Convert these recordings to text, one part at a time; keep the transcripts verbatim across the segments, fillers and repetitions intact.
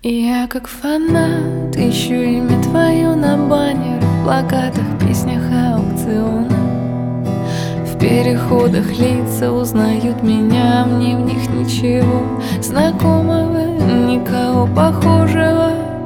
Я как фанат ищу имя твое на баннерах, плакатах, песнях, аукционах. В переходах лица узнают меня, мне в них ничего знакомого, никого похожего.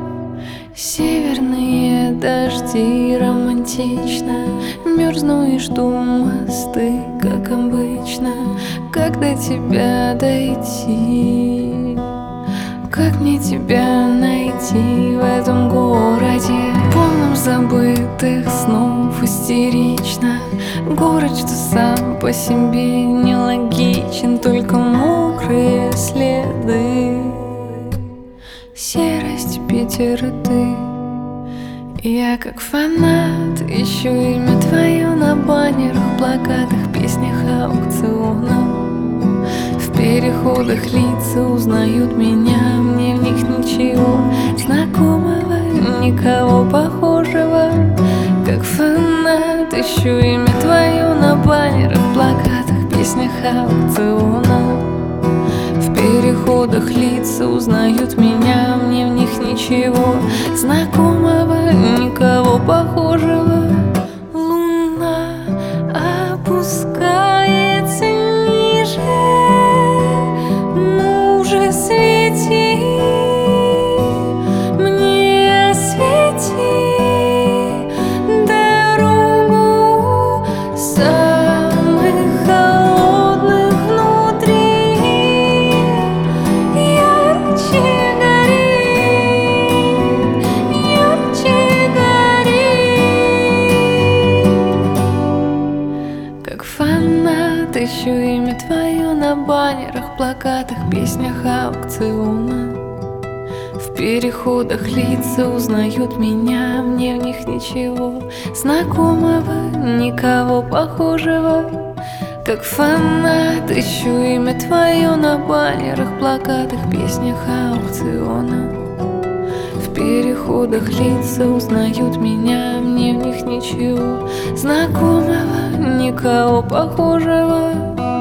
Северные дожди романтично, мерзну и жду мосты, как обычно. Как до тебя дойти? Как мне тебя найти в этом городе, полном забытых снов, истерично? Город, что сам по себе нелогичен, только мокрые следы, серость, Питер и ты. Я как фанат ищу имя твое на баннерах, плакатах, песнях, аукционах. В переходах лица узнают меня, мне в них ничего знакомого, никого похожего. Как фанат ищу имя твое на баннерах, плакатах, песнях, аукционах. В переходах лица узнают меня, мне в них ничего знакомого, никого похожего. Луна опускается ниже, ну же свети, мне освети дорогу самых холодных внутри. Ярче горит, ярче горит. Как фанат ищу имя твое на баннерах, плакатах, песнях, аукционах. В переходах лица узнают меня, мне в них ничего знакомого, никого похожего. Как фанат ищу имя твое на баннерах, плакатах, песнях, аукционах. В переходах лица узнают меня, мне в них ничего знакомого, никого похожего.